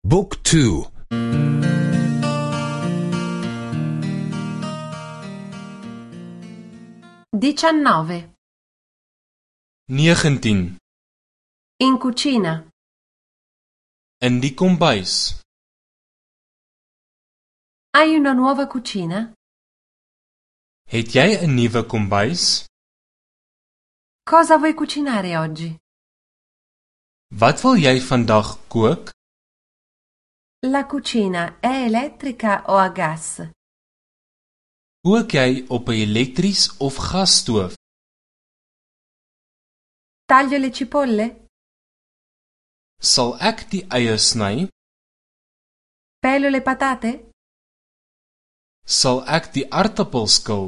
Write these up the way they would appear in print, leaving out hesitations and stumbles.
Book 2. 19. 19. In cucina. In die kombuis. Hai una nuova cucina? Het jy 'n nuwe kombuis? Cosa vuoi cucinare oggi? Wat wil jy vandag kook? La cucina è elettrica o a gas? Kook jy op 'n elektries of gasstoof? Taglio le cipolle? Sal ek die eie sny? Pelo le patate? Sal ek die aartappels skil?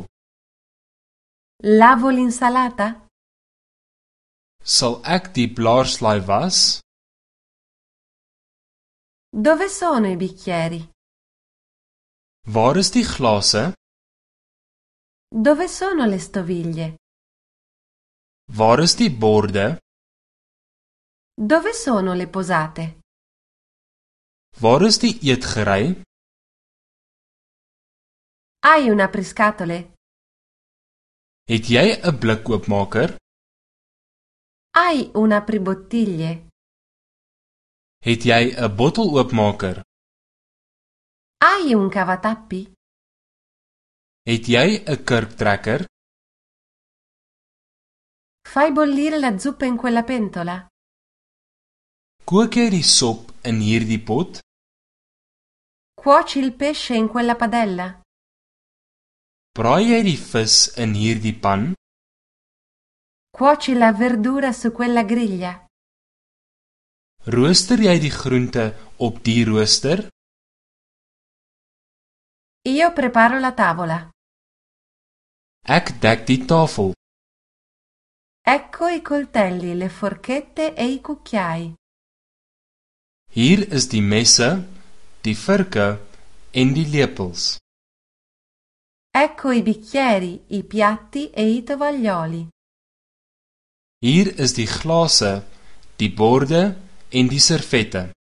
Lavo l'insalata? Sal ek die blaarslaai was? Dove sono i bicchieri? Waar is die glase? Dove sono le stoviglie? Waar is die borde? Dove sono le posate? Waar is die eetgerei? Hai un apriscatole? Het jy 'n blikoopmaker? Hai un apribottiglie? Het jy 'n botteloopmaker? Hai un cavatappi? Het jy 'n kurktrekker? Fai bollire la zuppa in quella pentola? Kook jy die sop in hierdie pot? Cuoci il pesce in quella padella? Braai jy die vis in hierdie pan? Cuoci la verdura su quella griglia? Rooster jy die groente op die rooster? Io preparo la tavola. Ek dek die tafel. Ecco i coltelli, le forchette e i cucchiai. Hier is die messe, die vurke en die lepels. Ecco i bicchieri, i piatti e i tovaglioli. Hier is die glase, die borde en die servette.